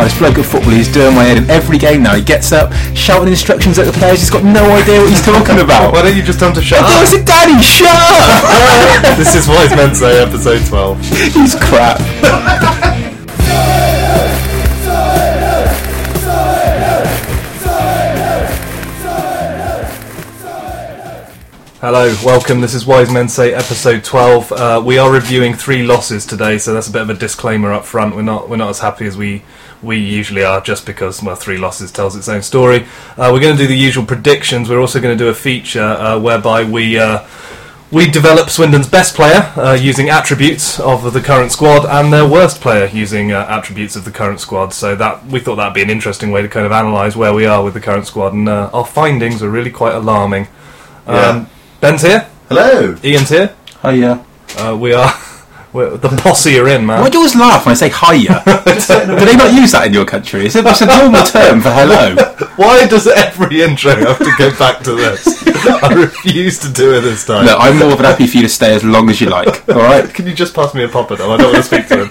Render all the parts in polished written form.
this bloke at football, he's doing my head in every game now. He gets up, shouting instructions at the players. He's got no idea what he's talking about. Why don't you just tell him to shut up? I said, Daddy, shut up! This is Wise Men Say, episode 12. He's crap. Hello, welcome. This is Wise Men Say, episode 12. We are reviewing 3 losses today, so that's a bit of a disclaimer up front. We're not as happy as we usually are, just because 3 losses tells its own story. We're going to do the usual predictions. We're also going to do a feature whereby we develop Swindon's best player using attributes of the current squad and their worst player using attributes of the current squad. So that we thought that'd be an interesting way to kind of analyse where we are with the current squad, and our findings are really quite alarming. Ben's here. Hello. Ian's here. Hiya. We're the posse are in, man. Why do you always laugh when I say hiya? Do they not use that in your country? It's a normal term for hello. Why does every intro have to go back to this? I refuse to do it this time. Look, I'm more than happy for you to stay as long as you like. Alright? Can you just pass me a poppadom? I don't want to speak to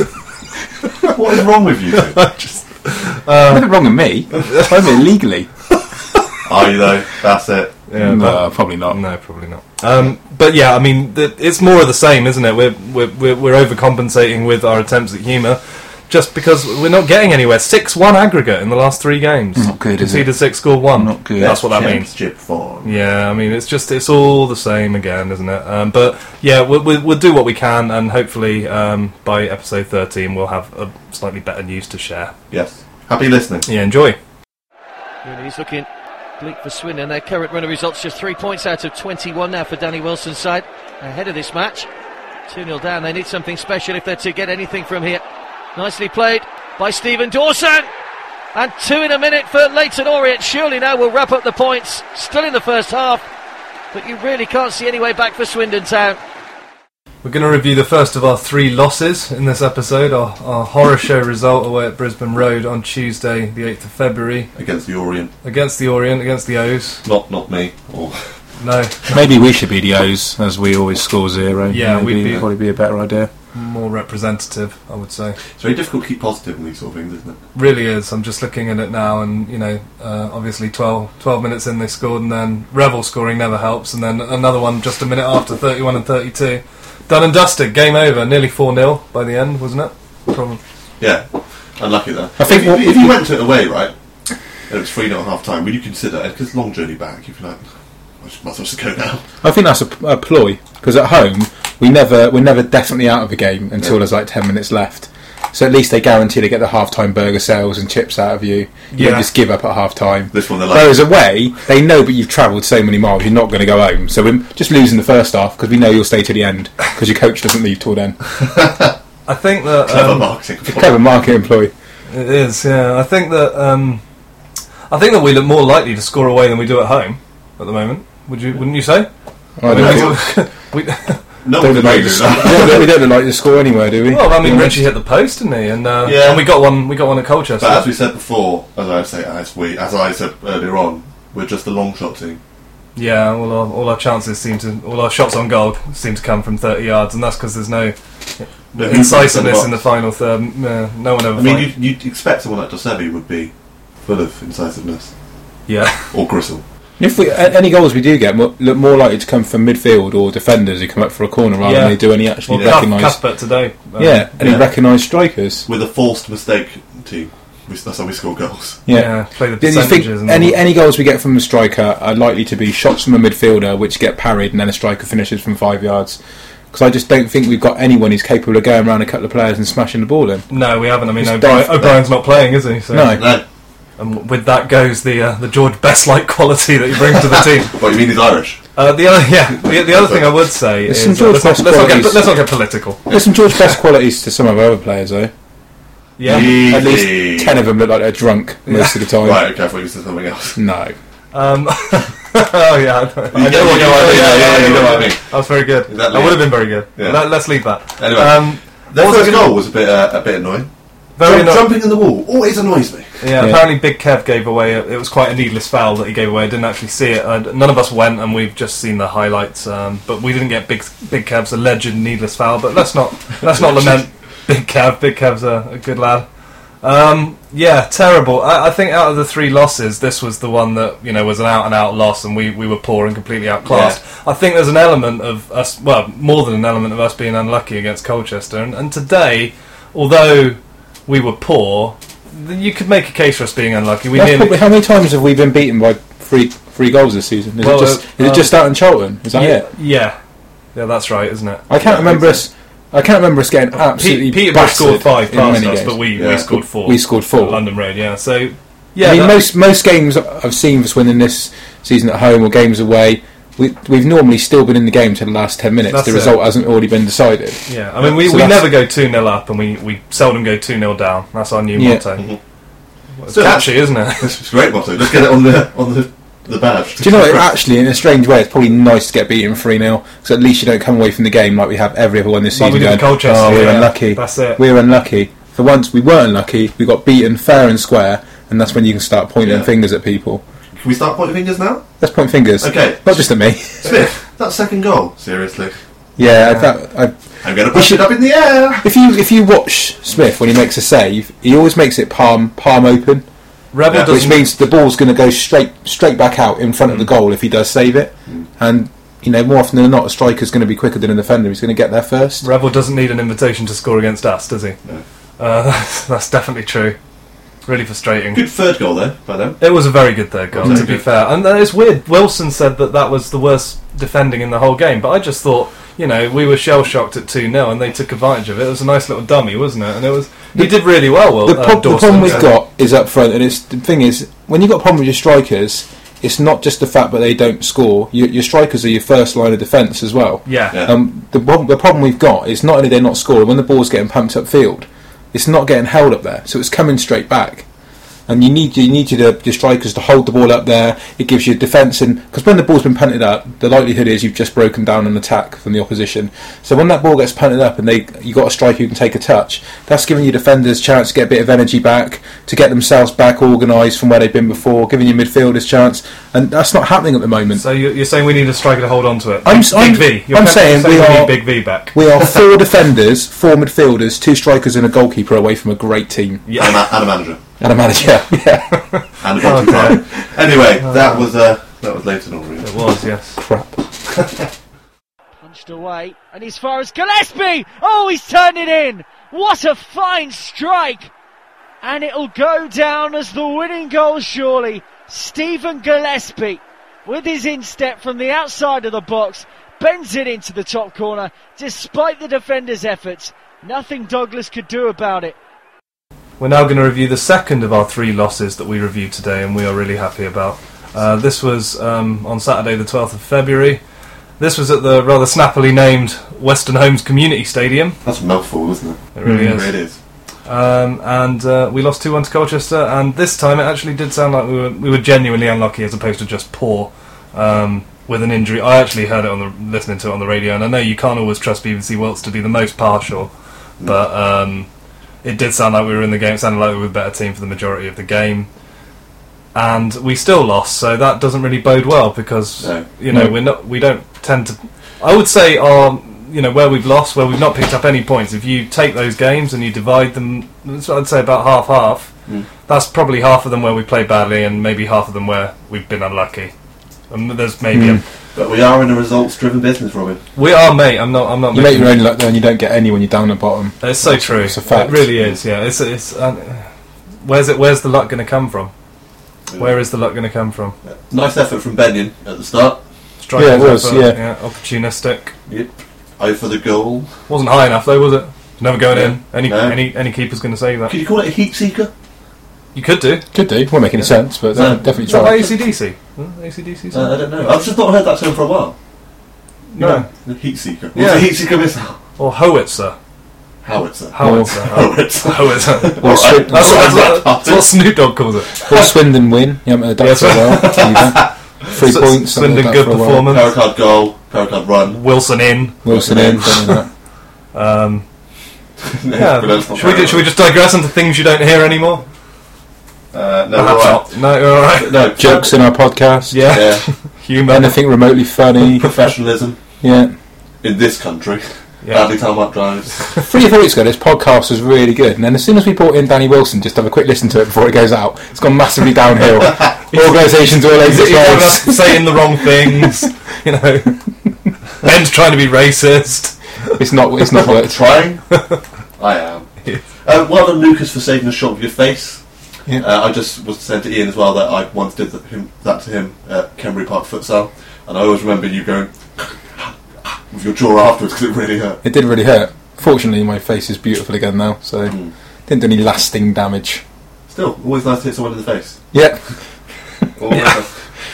him. What is wrong with you two? Nothing wrong with me. I'm here legally. Are you though? That's it. Yeah, no, probably not. No, probably not. But yeah, I mean, it's more of the same, isn't it? We're overcompensating with our attempts at humour, just because we're not getting anywhere. 6-1 aggregate in the last 3 games. Not good, is it? Conceded 6, scored 1. Not good. That's what that means. Championship form. Yeah, I mean, it's all the same again, isn't it? But yeah, we'll do what we can, and hopefully by episode 13 we'll have a slightly better news to share. Yes. Happy listening. Yeah, enjoy. He's looking bleak for Swindon. Their current run of results just 3 points out of 21 now for Danny Wilson's side ahead of this match. 2-0 down. They need something special if they're to get anything from here. Nicely played by Stephen Dawson, and 2 in a minute for Leyton Orient. Surely now we'll wrap up the points. Still in the first half, but you really can't see any way back for Swindon Town. We're going to review the first of our 3 losses in this episode. Our horror show result away at Brisbane Road on Tuesday, the 8th of February. Against the Orient. Against the Orient, against the O's. Not me. Or No. Maybe we should be the O's, as we always score 0. Yeah, Maybe, probably be a better idea. More representative, I would say. It's very difficult to keep positive in these sort of things, isn't it? Really is. I'm just looking at it now, and obviously 12 minutes in they scored, and then Revel scoring never helps, and then another one just a minute after, 31 and 32. Done and dusted, game over, nearly 4-0 by the end, wasn't it? Problem. Yeah. Unlucky there. I think if you went to it away, right, and it was 3-0 at half time, would you consider, because long journey back, you'd be like, I might as well just go now. I think that's a ploy, because at home we're never definitely out of the game until there's like 10 minutes left. So at least they guarantee to get the half-time burger sales and chips out of you. You don't just give up at half-time. This one, they're like, whereas away, they know, but you've travelled so many miles, you're not going to go home. So we're just losing the first half because we know you'll stay to the end because your coach doesn't leave till then. I think that clever marketing employee. It is, yeah. I think that we look more likely to score away than we do at home at the moment. Wouldn't you say? No, we don't look like to score anywhere, do we? Well, I mean, Richie hit the post, didn't he? And we got one at Colchester. But as we said before, as I said earlier on, we're just a long shot team. Yeah, all our chances all our shots on goal seem to come from 30 yards, and that's because there's no incisiveness in the final third. No one ever. I mean, you'd expect someone like Dosevi would be full of incisiveness. Yeah. Or Gristle. If any goals we do get look more likely to come from midfield or defenders who come up for a corner rather than they do any actually recognised. Cuthbert today. Any recognised strikers. With a forced mistake team. That's how we score goals. Yeah, play the percentages. Do you think any goals we get from the striker are likely to be shots from a midfielder which get parried and then a striker finishes from 5 yards? Because I just don't think we've got anyone who's capable of going around a couple of players and smashing the ball in. No, we haven't. I mean, O'Brien's not playing, is he? So. No. And with that goes the George Best-like quality that he brings to the team. What, you mean he's Irish? The other thing I would say is let's not get political. There's some George Best qualities to some of our other players, though. Yeah, at least 10 of them look like they're drunk most of the time. Right, okay, I thought you said something else. No. Oh yeah, I know what I mean. That was very good. Exactly. That would have been very good. Yeah. Let's leave that. Anyway, their first goal was a bit annoying. Jumping in the wall always annoys me. Yeah, apparently Big Kev gave away. It was quite a needless foul that he gave away. I didn't actually see it. None of us went, and we've just seen the highlights. But we didn't get Big Kev's alleged needless foul. But let's not lament Big Kev. Big Kev's a good lad. Yeah, terrible. I think out of the 3 losses, this was the one that was an out-and-out loss, and we were poor and completely outclassed. I think there's an element of us, well, more than an element of us being unlucky against Colchester. And today, although we were poor, you could make a case for us being unlucky. How many times have we been beaten by three goals this season? Is it just out in Charlton? Is that it? Yeah, that's right, isn't it? I can't remember us getting absolutely Peterborough scored 5 past us, games. but we scored 4. We scored 4 at London Road. Yeah, so yeah. I mean, most games I've seen us winning this season at home or games away, we've normally still been in the game to the last 10 minutes. That's the result hasn't already been decided. Yeah, I mean, we never go 2-0 up, and we seldom go 2-0 down. That's our new motto. Mm-hmm. It's catchy, isn't it? It's a great motto. Just get it on the badge. Do you know what? Actually, in a strange way, it's probably nice to get beaten 3-0, because at least you don't come away from the game like we have every other one this season. Like Colchester, we're unlucky. That's it. We're unlucky. For once, we weren't unlucky. We got beaten fair and square, and that's when you can start pointing fingers at people. Can we start pointing fingers now? Let's point fingers. Okay. Not just at me. Smith, that second goal. Seriously. Yeah. I'm going to push it up in the air. If you watch Smith when he makes a save, he always makes it palm open. Which means the ball's going to go straight back out in front of the goal if he does save it. And more often than not, a striker's going to be quicker than a defender. He's going to get there first. Revel doesn't need an invitation to score against us, does he? No. That's definitely true. Really frustrating. Good third goal there by them. It was a very good third goal, to be fair. And it's weird. Wilson said that was the worst defending in the whole game, but I just thought, we were shell-shocked at 2-0 and they took advantage of it. It was a nice little dummy, wasn't it? And he did really well, The problem we've got is up front, and the thing is, when you've got a problem with your strikers, it's not just the fact that they don't score. Your strikers are your first line of defence as well. Yeah. The problem we've got is not only they're not scoring, when the ball's getting pumped upfield, it's not getting held up there, so it's coming straight back. And you need your strikers to hold the ball up there. It gives you defence, because when the ball's been punted up, the likelihood is you've just broken down an attack from the opposition. So when that ball gets punted up and you got a striker who can take a touch, that's giving your defenders a chance to get a bit of energy back, to get themselves back organised from where they've been before, giving your midfielders a chance, and that's not happening at the moment. So you're saying we need a striker to hold on to it? I'm saying we need Big V back. We are 4 defenders, 4 midfielders, 2 strikers, and a goalkeeper away from a great team. Yeah, and a manager. And a manager, yeah. And a bottom line. Anyway, that was later on. It was, yes. Crap. Punched away, and as far as Gillespie! Oh, he's turned it in! What a fine strike! And it'll go down as the winning goal, surely. Stephen Gillespie, with his instep from the outside of the box, bends it into the top corner, despite the defender's efforts. Nothing Douglas could do about it. We're now going to review the second of our 3 losses that we reviewed today, and we are really happy about. This was on Saturday the 12th of February. This was at the rather snappily named Western Homes Community Stadium. That's a mouthful, isn't it? It really is. It is. And we lost 2-1 to Colchester, and this time it actually did sound like we were genuinely unlucky as opposed to just poor with an injury. I actually heard it listening to it on the radio, and I know you can't always trust BBC Wilts to be the most partial, but it did sound like we were in the game. It sounded like we were a better team for the majority of the game, and we still lost. So that doesn't really bode well because we don't tend to. I would say where we've lost, where we've not picked up any points. If you take those games and you divide them, that's what I'd say about half. That's probably half of them where we played badly, and maybe half of them where we've been unlucky. And there's maybe but we are in a results-driven business, Robin. We are, mate. I'm not. You make your own luck though, and you don't get any when you're down the bottom. It's so true. It's a fact. It really is. Yeah. It's. Where's the luck going to come from? Where is the luck going to come from? Nice effort from Benyon at the start. Yeah, it was. Yeah, opportunistic. Yep. Eye for the goal. Wasn't high enough though, was it? Never going in. Any keeper's going to say that. Could you call it a heat seeker? You could do. Won't make any sense, but definitely try. Is that AC/DC? AC/DC? I don't know. I've just not heard that term for a while. No. The heat seeker. What's a heat seeker missile? Or howitzer. Howitzer. That's what Snoop Dogg calls it. Or Swindon win. You haven't heard that for a while. 3 points. Swindon good performance. Paracard goal. Paracard run. Wilson in. Should we just digress into things you don't hear anymore? No, alright. No, you're alright. No, jokes in our podcast. Yeah. Humour. Anything remotely funny. Professionalism. Yeah. In this country. badly tarmac drives. 3 or 4 weeks ago, this podcast was really good, and then as soon as we brought in Danny Wilson, just to have a quick listen to it before it goes out, it's gone massively downhill. Organisations all over the place. Saying the wrong things, you know. Ben's trying to be racist. It's not worked. Trying? I am. Well done, Lucas, for saving a shot of your face. Yeah. I just was saying to Ian as well that I once did that to him at Kenbury Park Futsal, and I always remember you going with your jaw afterwards because it really hurt. It did really hurt. Fortunately, my face is beautiful again now, so didn't do any lasting damage. Still, always nice to hit someone in the face. Yeah. Always.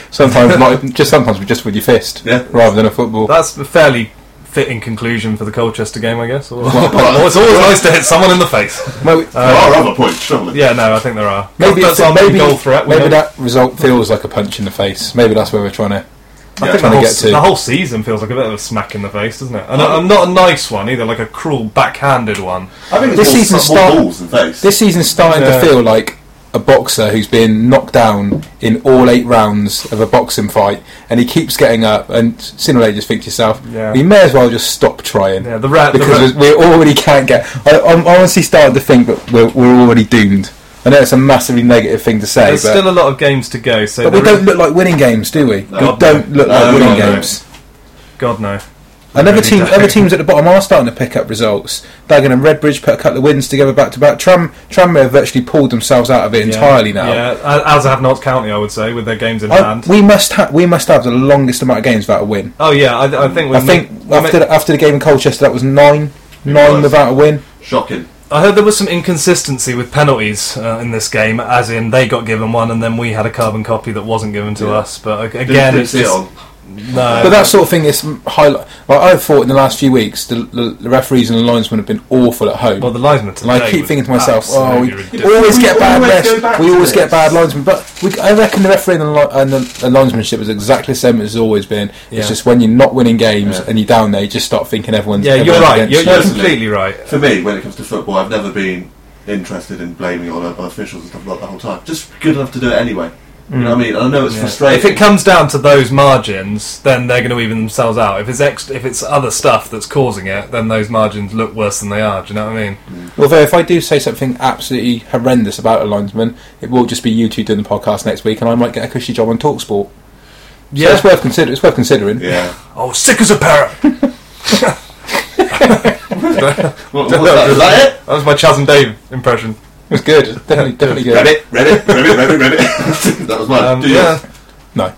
Sometimes just with your fist, rather than a football. That's a fairly fitting conclusion for the Colchester game, I guess. It's always nice to hit someone in the face. Well, there are other points, surely. Yeah, no, I think there are. Maybe goal threat. Maybe that result feels like a punch in the face. Maybe that's where we're trying to. I think the whole season feels like a bit of a smack in the face, doesn't it? And not a nice one either, like a cruel backhanded one. I think it's more balls than face. This season's starting to feel like a boxer who's been knocked down in all 8 rounds of a boxing fight, and he keeps getting up, and sooner or later just think to yourself, we may as well just stop trying. Yeah, because we already can't get. I'm honestly starting to think that we're already doomed. I know it's a massively negative thing to say, there's still a lot of games to go. But we don't look like winning games, do we? No. We don't look like winning games. God, no. And other teams at the bottom are starting to pick up results. Dagenham and Redbridge put a couple of wins together back to back. Tranmere have virtually pulled themselves out of it entirely now. Yeah, as have Notts County, I would say, with their games in hand. We must have the longest amount of games without a win. Oh yeah, I think after the game in Colchester, that was 9 without a win. Shocking. I heard there was some inconsistency with penalties in this game, as in they got given one and then we had a carbon copy that wasn't given to us. But again, it's just... No, but that sort of thing is highlight. Like I've thought in the last few weeks, the referees and the linesmen have been awful at home. Well, the linesmen today, and I keep thinking to myself, we always get bad refs. We always get bad linesmen. But I reckon the referee and the linesmanship is exactly the same as it's always been. Yeah. It's just when you're not winning games and you're down there, you just start thinking everyone's. Yeah, you're right. You're Personally, completely right. For me, when it comes to football, I've never been interested in blaming on officials and stuff like that the whole time. Just good enough to do it anyway. You know what I mean? And I know it's frustrating. If it comes down to those margins, then they're going to even themselves out. If it's other stuff that's causing it, then those margins look worse than they are. Do you know what I mean? Although if I do say something absolutely horrendous about a linesman, it will just be you two doing the podcast next week, and I might get a cushy job on TalkSport. Yeah, so it's worth considering. Yeah. Oh, sick as a parrot. Was that it? That was my Chas and Dave impression. It was good. Definitely good. Read it. That was mine. No.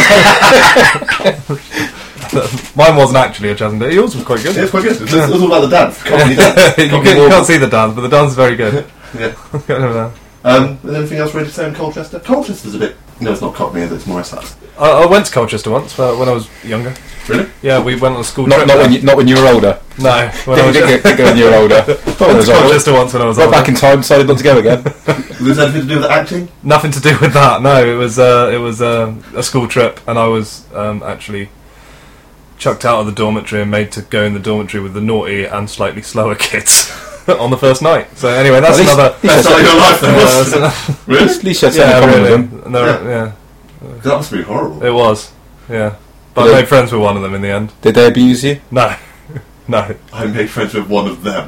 Mine wasn't actually a Chas and Dave. Yours was quite good. Yeah, it's quite good. It was all about the dance. Comedy dance. You can't see the dance, but the dance is very good. Yeah. Anything else ready to say on Colchester? Colchester's a bit... No, it's not Cockney, it's more Essex. I went to Colchester once when I was younger. Really? Yeah, we went on a school trip. Not when you were older. No, didn't go when you were older. I went to Colchester once when I was older. Got back in time, decided not to go again. Was there anything to do with acting? Nothing to do with that. No, it was a school trip, and I was actually chucked out of the dormitory and made to go in the dormitory with the naughty and slightly slower kids. On the first night. So anyway, that's another. That's how your life was. Really? At least you had something in common with them. Yeah. That must be horrible. It was. Yeah. But I made friends with one of them in the end. Did they abuse you? No. No. I made friends with one of them.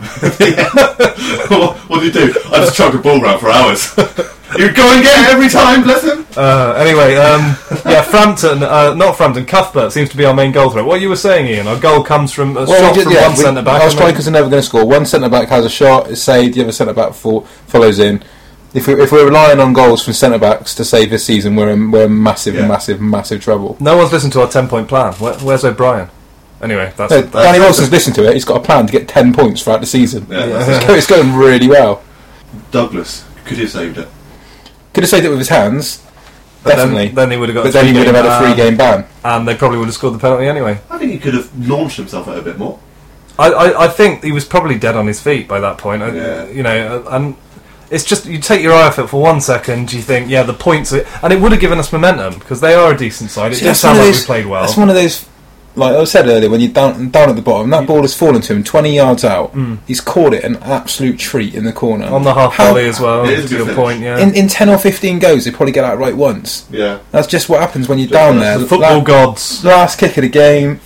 What do you do? I just chucked a ball around for hours. You go and get it every time, bless him. Anyway, Frampton, not Frampton, Cuthbert seems to be our main goal threat. What you were saying, Ian, our goal comes from a shot from one centre-back. Our strikers are never going to score. One centre-back has a shot, is saved, the other centre-back follows in. If we're relying on goals from centre-backs to save this season, we're in massive trouble. No one's listened to our 10-point plan. Where's O'Brien? Anyway, Danny Wilson's listened to it. He's got a plan to get 10 points throughout the season. Yeah. It's going really well. Douglas, could he have saved it? Could have saved it with his hands. Definitely. Then he would have got. But then he would have had a 3-game ban, and they probably would have scored the penalty anyway. I think he could have launched himself out a bit more. I think he was probably dead on his feet by that point. You know, and it's just you take your eye off it for 1 second. You think, the points, and it would have given us momentum because they are a decent side. It does sound like we played well. That's one of those. Like I said earlier, when you're down at the bottom, that ball has fallen to him 20 yards out. He's caught it an absolute treat in the corner. On the half volley as well, to your point, In 10 or 15 goes, they probably get out right once. Yeah. That's just what happens when you're down there. The football gods. Last kick of the game,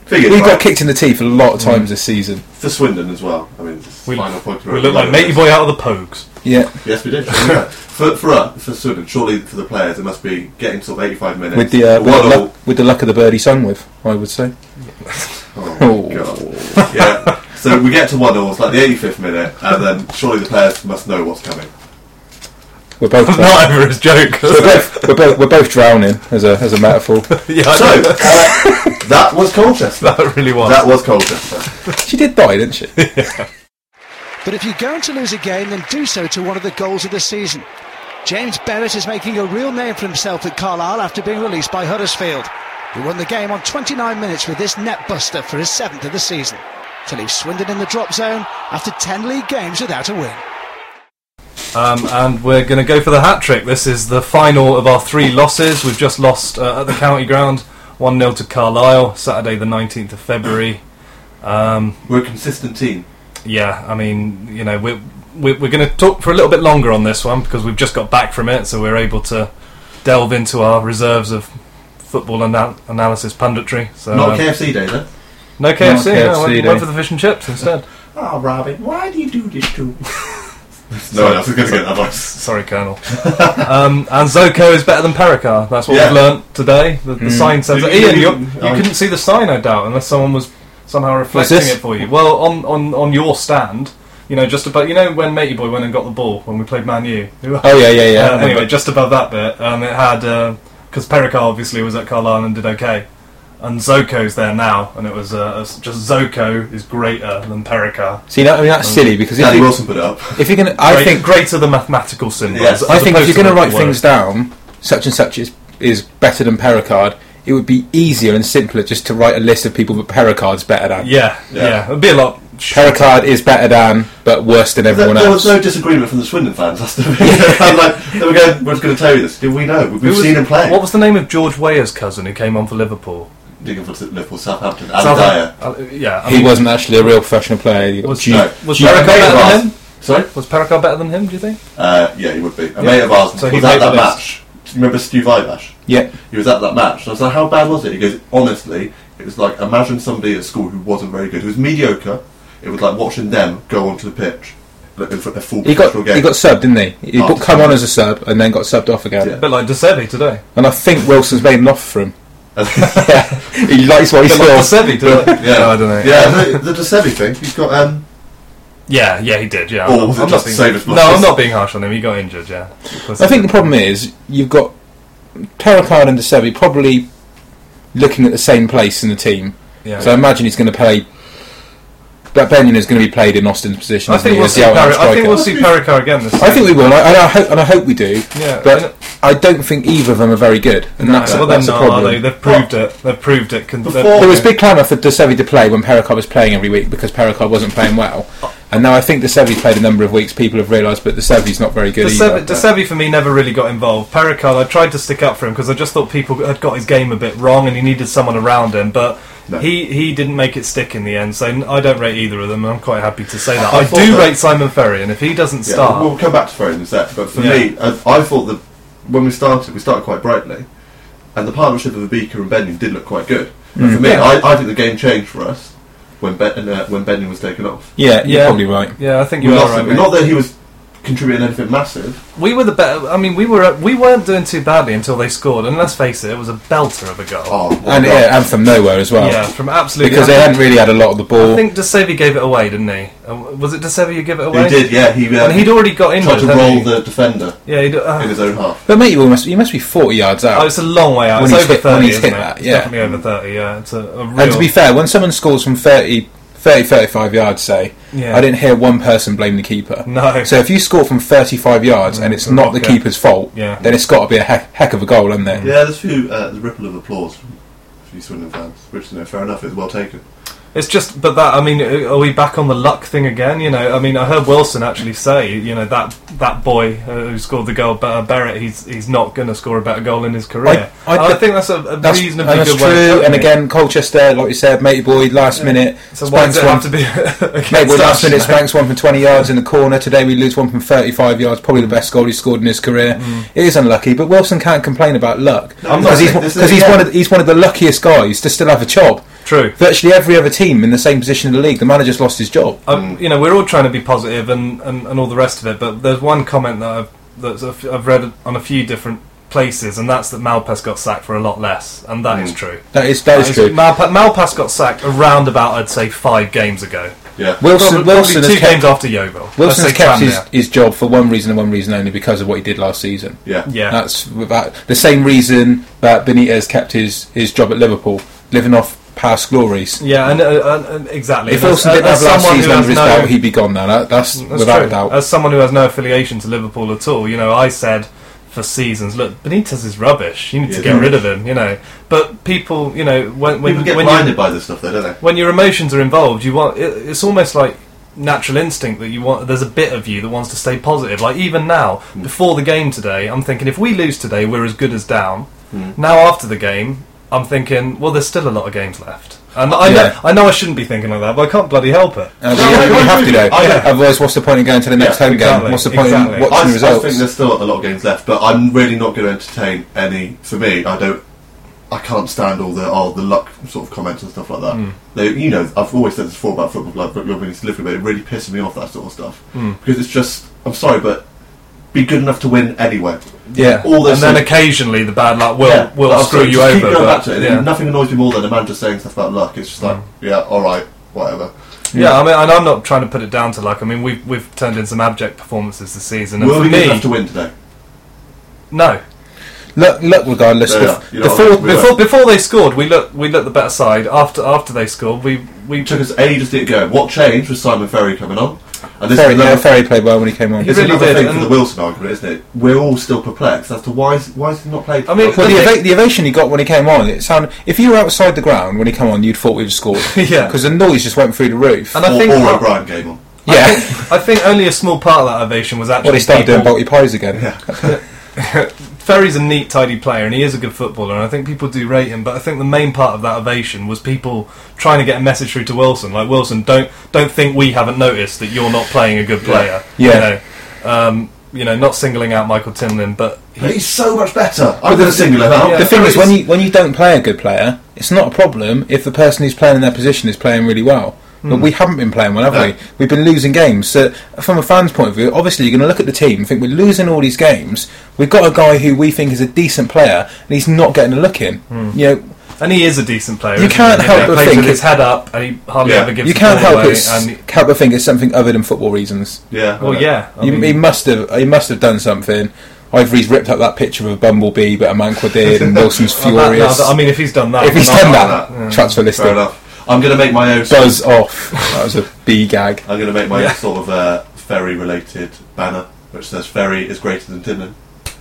We've got kicked in the teeth a lot of times this season. For Swindon as well. I mean, final point. We look like Matey Boy out of the Pogues. Yeah. Yes, we did. Yeah. For Swindon, surely for the players, it must be getting sort of 85 minutes. With the luck of the bird he's sung with, I would say. Oh, God. Yeah. So we get to 1-1, it's like the 85th minute, and then surely the players must know what's coming. We're both not ever his joke. We're both drowning as a metaphor. Yeah. So that was Colchester. That really was. That was Colchester. She did die, didn't she? Yeah. But if you're going to lose a game, then do so to one of the goals of the season. James Berrett is making a real name for himself at Carlisle after being released by Huddersfield. He won the game on 29 minutes with this net buster for his 7th of the season, to leave Swindon in the drop zone after 10 league games without a win. And we're going to go for the hat-trick. This is the final of our 3 losses. We've just lost at the County Ground, 1-0 to Carlisle, Saturday the 19th of February. We're a consistent team. Yeah, I mean, you know, we're going to talk for a little bit longer on this one because we've just got back from it, so we're able to delve into our reserves of football analysis punditry. So, not a KFC day, then? No KFC, went for the fish and chips instead. Oh, Robin, why do you do this to me? No one else is going to get that voice. Sorry, Colonel. And Zoko is better than Perikar. That's what we've learnt today. The sign says that. Ian, you couldn't see the sign, I doubt, unless someone was somehow reflecting it for you. Well, on your stand, you know, just about, you know, when Matey Boy went and got the ball when we played Man U. Oh yeah. Anyway, just above that bit, it had because Perikar obviously was at Carlisle and did okay. And Zoko's there now, and it was just Zoko is greater than Perikar. See, that's silly because if Danny Wilson put it up. If you're going, I think greater than mathematical symbols. Yes. I think if you're going to write things down, such and such is better than Perikard, it would be easier and simpler just to write a list of people that Perikard's better than. Yeah. It'd be a lot. Perikard is better than, but worse than everyone else. There was no disagreement from the Swindon fans. That's the we're just going to tell you this. Did we know? We've seen him play. What was the name of George Weah's cousin who came on for Liverpool? Digging for Liverpool, Southampton, Adam Dyer. He wasn't actually a real professional player. Was Perikar better than him? Sorry? Was Perikar better than him, do you think? Yeah, he would be. A mate of ours was at that match. Do you remember Stu Vivash? Yeah. He was at that match. And I was like, how bad was it? He goes, honestly, it was like, imagine somebody at school who wasn't very good, who was mediocre. It was like watching them go onto the pitch. Like, in a full professional game. He got subbed, didn't he? He come on as a sub and then got subbed off again. Yeah. A bit like De Sevi today. And I think Wilson's made an offer for him. He likes what he saw. Like De Sevi today. No, I don't know. Yeah, the De Sevi thing. He's got. Yeah, he did. Yeah. Or was it just save No, I'm not being harsh on him. He got injured. Yeah. I think the problem is you've got Perikard and De Sevi probably looking at the same place in the team. Yeah. So I imagine he's going to play. That Benyon is going to be played in Austin's position. I think we'll see Perikar again this season. I think we will, and I hope we do. Yeah, but I don't think either of them are very good, and that's the problem. They've proved it. They've proved it. There was big clamour for De Sevi to play when Perikar was playing every week because Perikar wasn't playing well. And now I think De Sevi's played a number of weeks. People have realised, but De Sevi's not very good either. De Sevi for me never really got involved. Perikar, I tried to stick up for him because I just thought people had got his game a bit wrong and he needed someone around him. But he didn't make it stick in the end. So I don't rate either of them. And I'm quite happy to say that. I do rate Simon Ferry, and if he doesn't start, we'll come back to Ferry in a sec. But for me, I thought that when we started quite brightly, and the partnership of Abika and Benyon did look quite good. But for me, I think the game changed for us when Benyon was taken off. Yeah, you're probably right. Yeah, I think you are right. Not that he was contributing anything massive. We were the better. I mean, we weren't doing too badly until they scored. And let's face it, it was a belter of a goal. And from nowhere as well. Yeah, from absolutely because they hadn't really had a lot of the ball. I think De Sevi gave it away, didn't he? Was it De Sevi who gave it away? He did, yeah. And he'd already got injured. Tried to roll the defender. Yeah, in his own half. But mate, you must be 40 yards out. Oh, it's a long way out. It's over 30, isn't it? That, it's definitely over 30. Yeah, it's a real. And to be fair, when someone scores from 35 yards, say, I didn't hear one person blame the keeper. No. So if you score from 35 yards and it's not the keeper's fault, then it's got to be a heck of a goal, isn't it? Yeah, there's the ripple of applause from a few Swindon fans, which, fair enough, is well taken. It's just, but that, I mean, are we back on the luck thing again? I mean, I heard Wilson actually say, that boy who scored the goal, Barrett, he's not going to score a better goal in his career. I think that's a reasonably good way. True. And again, Colchester, like you said, Matey Boy, last minute. So why does it have to be? Matey Boy, last minute, spanks one from 20 yards in the corner. Today we lose one from 35 yards. Probably the best goal he scored in his career. It is unlucky, but Wilson can't complain about luck because he's one of the luckiest guys to still have a job. True. Virtually every other team in the same position in the league, the manager's lost his job. We're all trying to be positive and all the rest of it, but there's one comment that I've read on a few different places, and that's that Malpas got sacked for a lot less, and that is true. That is true. Malpas got sacked around about, I'd say, 5 games ago. Yeah. Wilson has 2 games after Yeovil. Wilson has kept his job for one reason and one reason only, because of what he did last season. Yeah. That's the same reason that Benitez kept his job at Liverpool, living off past glories. Yeah, and exactly. If Wilson didn't have last season under his belt, he'd be gone now. That's without a doubt. As someone who has no affiliation to Liverpool at all, I said for seasons, look, Benitez is rubbish. You need to get rid of him. But people, when people get blinded by this stuff, though, don't they? When your emotions are involved, it's almost like natural instinct that there's a bit of you that wants to stay positive. Like even now, before the game today, I'm thinking if we lose today, we're as good as down. Now after the game, I'm thinking, well, there's still a lot of games left. And I know I shouldn't be thinking like that, but I can't bloody help it. We have to, though. Otherwise, what's the point in going to the next home game? What's the point in watching the results? I think there's still a lot of games left, but I'm really not going to entertain any. For me, I can't stand all the luck sort of comments and stuff like that. I've always said this before about football club, but you're to live with it. It really pisses me off, that sort of stuff, because it's just, I'm sorry, but be good enough to win anyway. Yeah, and then occasionally the bad luck will screw you over. Keep going back to it. Nothing annoys me more than a man just saying stuff about luck. It's just like, all right, whatever. Yeah, and I'm not trying to put it down to luck. I mean, we've turned in some abject performances this season. And will we good enough to win today? No. Look, regardless. Before they scored, we looked the better side. After they scored, we took us ages to get going. What changed was Simon Ferry coming on. And Ferry played well when he came on. It's really another thing for the Wilson argument, isn't it? We're all still perplexed as to why is he not played. I mean, the ovation he got when he came on, it sounded. If you were outside the ground when he came on, you'd thought we'd scored. Because the noise just went through the roof. And I think O'Brien came on. Yeah, I think only a small part of that ovation was actually. Well, he started doing Balti pies again. Ferry's a neat, tidy player, and he is a good footballer, and I think people do rate him. But I think the main part of that ovation was people trying to get a message through to Wilson, like, Wilson, don't think we haven't noticed that you're not playing a good player. Not singling out Michael Timlin, but he's so much better. I'm going to single him out. The thing is, when you don't play a good player, it's not a problem if the person who's playing in their position is playing really well. But we haven't been playing well, have we? We've been losing games. So, from a fan's point of view, obviously you're going to look at the team and think we're losing all these games. We've got a guy who we think is a decent player, and he's not getting a look in. And he is a decent player. You can't help but think with his head up, and he hardly ever gives. You can't help but think it's something other than football reasons. Yeah. Well, yeah. He must have done something. Either he's ripped up that picture of a bumblebee, but Amankwa did, and Wilson's furious. If he's done that, transfer listing. Fair enough. I'm going to make my own... Buzz off. That was a bee gag. I'm going to make my own sort of Ferry-related banner, which says Ferry is greater than Timlin.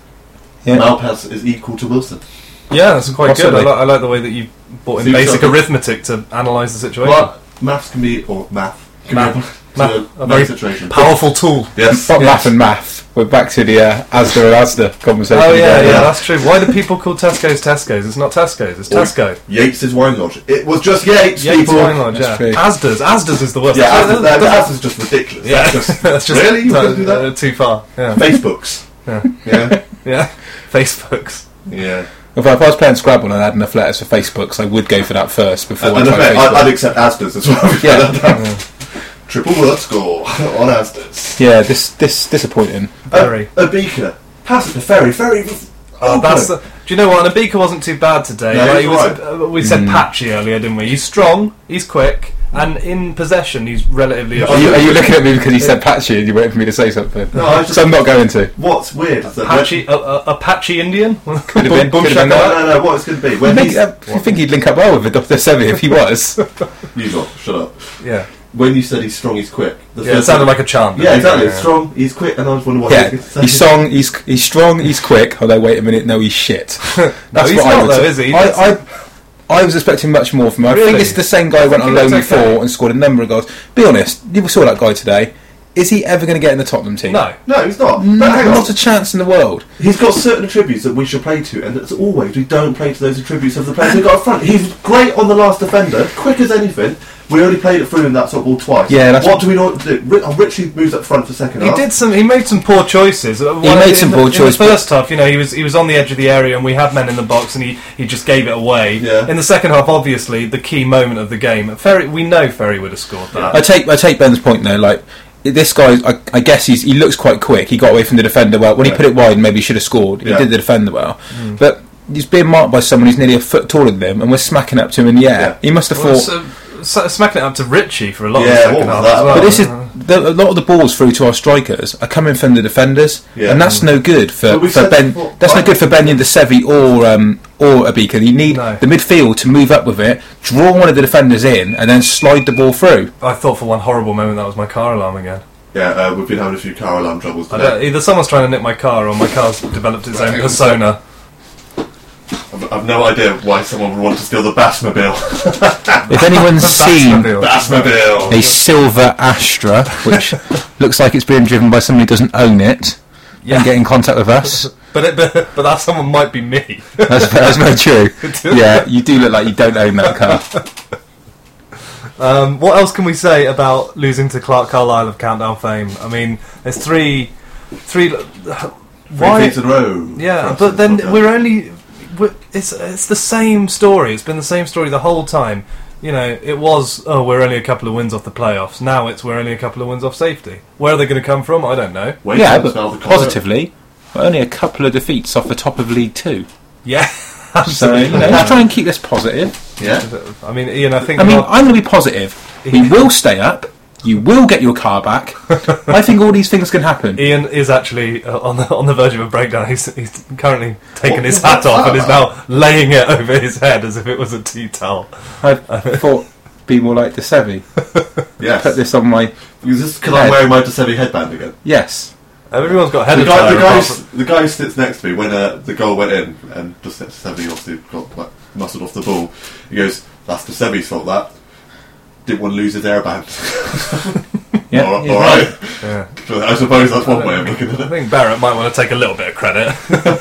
Malpas is equal to Wilson. Yeah, that's quite good. I like the way that you brought in basic arithmetic to analyse the situation. Well, maths can be... Or math. A very situation. Powerful tool. Yes. Math and math. We're back to the Asda conversation. Oh yeah, that's true. Why do people call Tesco's Tesco's? It's not Tesco's, it's Tesco. Yates' Wine Lodge. It was just Yates' people. Wine Lodge, Asda's is the worst. Yeah, Asda's just ridiculous. Yeah, that's just really? You couldn't do that? Too far. Yeah. Facebooks. Yeah. Facebooks. Yeah. If I was playing Scrabble and I had enough letters for Facebooks, I would go for that first before I'd accept Asda's as well. Yeah. Triple word score on Asda's. Yeah, this disappointing. Ferry. Abika. Pass it to Ferry. Ferry. Do you know what? Abika wasn't too bad today. No, we said patchy earlier, didn't we? He's strong, he's quick, and in possession he's relatively... Are you looking at me because you said patchy and you're waiting for me to say something? No, so I'm not going to. What's weird is that... Patchy Indian? Could have been. No, what it's going to be. I think he'd link up well with Dr. Sevi if he was. You lot, shut up. Yeah. When you said he's strong, he's quick. It sounded like a chant. Yeah, exactly. He's strong, he's quick, and I was wondering what he was he's strong, he's quick. Although, wait a minute, no, he's shit. That's what I would say. Is he? I was expecting much more from him. I think it's the same guy who went on loan before and scored a number of goals. Be honest, you saw that guy today. Is he ever going to get in the Tottenham team? No, he's not. Not a chance in the world. He's got certain attributes that we should play to, and as always, we don't play to those attributes of the players we've got up front. He's great on the last defender, quick as anything, We only played it through in that sort of ball twice. Yeah, what do we not do? Richie moves up front for second half. He made some poor choices. He made some poor choices. In the first half, he was on the edge of the area, and we had men in the box, and he just gave it away. Yeah. In the second half, obviously, the key moment of the game. We know Ferry would have scored that. I take Ben's point though. Like, this guy, I guess he looks quite quick. He got away from the defender well. When he put it wide, maybe he should have scored. He did the defender well, but he's being marked by someone who's nearly a foot taller than him, and we're smacking up to him in the air. Yeah. He must have thought. Smacking it up to Richie for a lot of the second half as well. But this is a lot of the balls through to our strikers are coming from the defenders, and that's no good for Ben. That's no good for Benyon, De Sevi, or Abika. You need the midfield to move up with it, draw one of the defenders in, and then slide the ball through. I thought for one horrible moment that was my car alarm again. Yeah, we've been having a few car alarm troubles today. Either someone's trying to nick my car, or my car's developed its own persona. I've no idea why someone would want to steal the Bassmobile. If anyone's seen Bassmobile, a silver Astra, which looks like it's being driven by somebody who doesn't own it, and get in contact with us. But that someone might be me. That's very true. Yeah, you do look like you don't own that car. What else can we say about losing to Clark Carlisle of Countdown fame? I mean, there's three feet in a row. Yeah, but then it's the same story. It's been the same story the whole time. It was, we're only a couple of wins off the playoffs. Now we're only a couple of wins off safety. Where are they going to come from? I don't know. But positively, we're only a couple of defeats off the top of League 2. Yeah, so let's try and keep this positive. Yeah, I mean, Ian, I'm going to be positive. We will stay up. You will get your car back. I think all these things can happen. Ian is actually on the verge of a breakdown. He's currently taken his hat off and is now laying it over his head as if it was a tea towel. I thought be more like De Sevi. Yes. Put this on my. Because I'm wearing my De Sevi headband again. Yes. Everyone's got head. The guy who sits next to me when the goal went in, and De Sevi obviously got muscled off the ball. He goes, "That's De Sevi's fault. That didn't want to lose his airband." Yeah, all right. Yeah. I suppose that's one way of looking at it. I think Barrett might want to take a little bit of credit.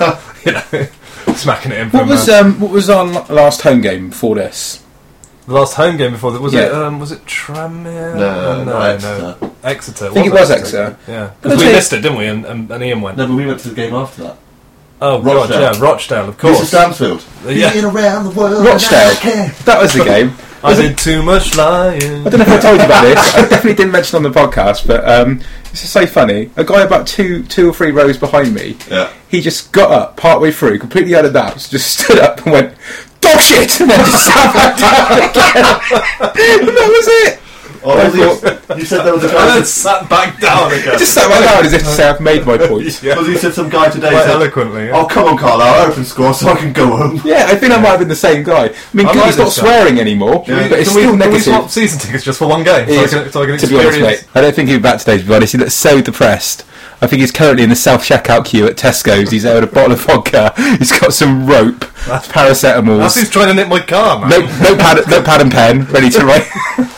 Smacking it in. What was our last home game before this? The last home game before that was it Tranmere? No, Exeter. I think it was Exeter. Yeah, because we missed it, didn't we? And Ian went. No, but we went to the game after that. Oh, Rochdale. God, yeah, Rochdale, of course. This is Stansfield. Yeah. Around the world. Rochdale. That was the game. I did too much lying. I don't know if I told you about this. I definitely didn't mention it on the podcast, but it's just so funny. A guy about two or three rows behind me, he just got up partway through, completely unannounced, just stood up and went, "Dog shit!" and then just sat back down again. And that was it. You said there was a guy and then sat back down again. Just sat back down as if to say I've made my point. Because you said some guy today quite said, eloquently. "Oh, come on, Carl, I'll open score so I can go home." Yeah, I think I might have been the same guy. I mean, he's not swearing anymore, but it's still negative. Can we swap season tickets just for one game? So I can to be honest, experience. mate, I don't think he'll be back today, to be honest. He looks so depressed. I think he's currently in the self-checkout queue at Tesco's. He's there with a bottle of vodka. He's got some rope, paracetamol. That's who's trying to nip my car, man. Notepad and pen, ready to write.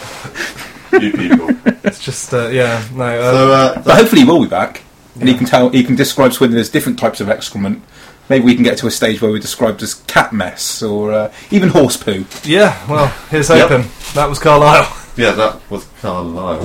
You people. It's just, but hopefully he will be back, and he can describe Swindon as different types of excrement. Maybe we can get to a stage where we're described as cat mess or even horse poo. Yeah, well, here's hoping. That was Carlisle. Yeah, that was Carlisle.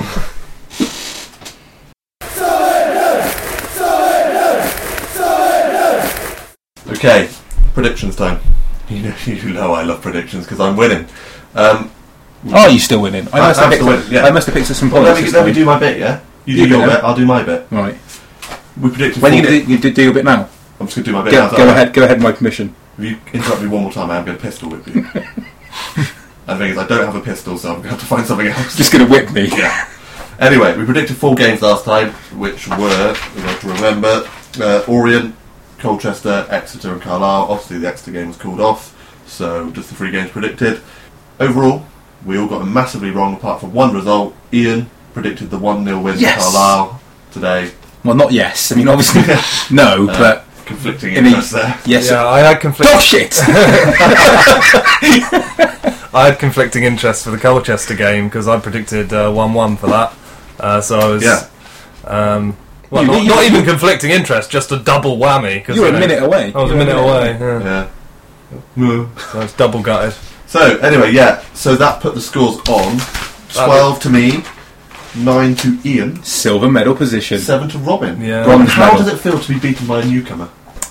Okay, predictions time. You know I love predictions because I'm winning. Are you still winning? I must have picked at some point. Let me do my bit, yeah? You do your bit, I'll do my bit. Right. We predicted. When are you do your bit now? I'm just going to do my bit now. Go ahead, my permission. If you interrupt me one more time, I am going to pistol whip you. And the thing is, I don't have a pistol, so I'm going to have to find something else. Just going to whip me. Yeah. Anyway, we predicted 4 games last time, which were, if I can remember, Orient, Colchester, Exeter and Carlisle. Obviously the Exeter game was called off, so just the 3 games predicted. Overall, we all got them massively wrong apart from one result. Ian predicted the 1-0 win for Carlisle today. Well, not yes. I mean, obviously, no, but... Conflicting interests there. Yes. Yeah, I had conflicting... Dog shit! I had conflicting interests for the Colchester game because I predicted 1-1 for that. So I was... Yeah. Well, not even conflicting interest, just a double whammy. You were a minute away. I was a minute away. Yeah. So I was double gutted. So, anyway, so that put the scores on 12 to me, 9 to Ian, Silver medal position. 7 to Robin. Yeah. Robin, Bronze how medal. does it feel to be beaten by a newcomer?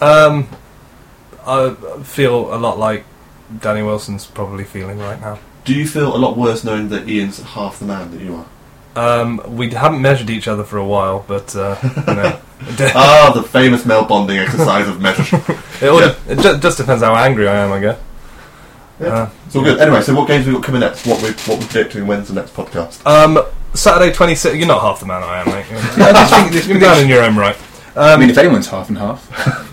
I feel a lot like Danny Wilson's probably feeling right now. Do you feel a lot worse knowing that Ian's half the man that you are? We haven't measured each other for a while, but you know, The famous male bonding exercise of measure. it just depends how angry I am, I guess. Yeah. It's all good. Anyway, so what games have we got coming next? What we're predicting, when's the next podcast? Saturday 26th. You're not half the man I am, mate. I just think You're down in your own right. I mean, if anyone's half and half,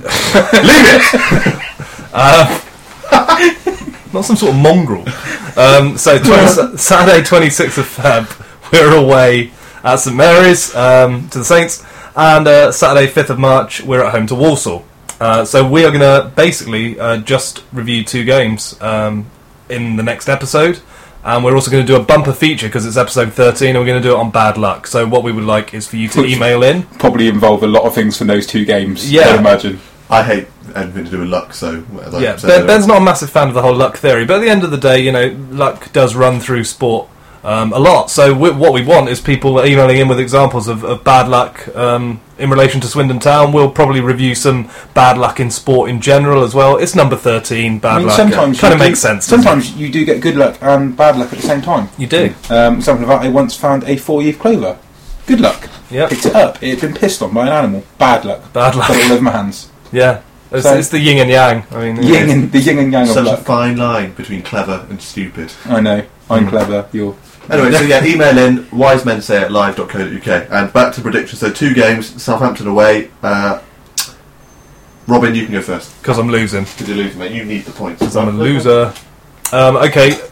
Not some sort of mongrel. Saturday 26th of Feb, we're away at St Mary's to the Saints, and Saturday 5th of March, we're at home to Walsall. So we are going to basically just review 2 games in the next episode, and we're also going to do a bumper feature because it's episode 13, and we're going to do it on bad luck. So what we would like is for you to email in. probably involve a lot of things from those 2 games. Yeah. I'd imagine. I hate anything to do with luck, so... Yeah, Ben's not a massive fan of the whole luck theory, but at the end of the day, you know, luck does run through sport a lot. So what we want is people emailing in with examples of bad luck in relation to Swindon Town. We'll probably review some bad luck in sport in general as well. It's number 13, bad luck. Sometimes kind of makes sense. Sometimes you do get good luck and bad luck at the same time. You do. Something like I once found a 4-leaf clover. Good luck. Yeah. Picked it up. It had been pissed on by an animal. Bad luck. Bad luck. Got it all over my hands. Yeah. It's the yin and yang. I mean, The yin and yang of Such a luck. fine line between clever and stupid. I know. I'm clever. You're... Anyway, so yeah, email in wisemensay@live.co.uk. And back to predictions. So 2 games, Southampton away. Robin, you can go first. because I'm losing. Because you're losing, mate. You need the points. Because I'm a loser. Okay.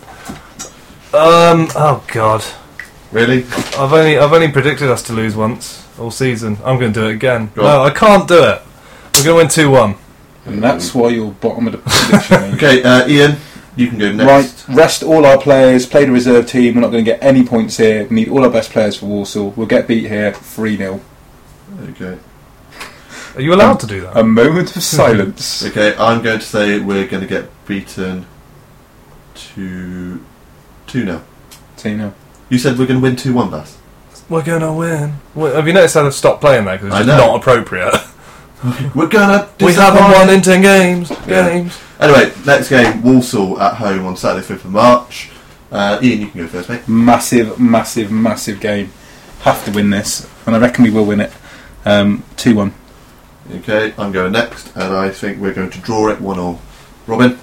Oh God. Really? I've only predicted us to lose once all season. I'm going to do it again. Go No, on. I can't do it. We're going to win 2-1. And that's why you're bottom of the prediction. Okay, Ian, you can go next. Right, rest all our players, play the reserve team. We're not going to get any points here. We need all our best players for Walsall. We'll get beat here 3-0. Okay. Are you allowed to do that? A moment of silence. Okay, I'm going to say we're going to get beaten 2-0. 2-0. You said we're going to win 2-1, Bass. We're going to win. Have you noticed how they've stopped playing that? Because I it's know. just not appropriate. We're going to... We haven't won in 10 games. Yeah. Anyway, next game, Walsall at home on Saturday 5th of March. Ian, you can go first, mate. Massive, massive, massive game. Have to win this, and I reckon we will win it. 2-1. Okay, I'm going next, and I think we're going to draw it 1-1. Robin?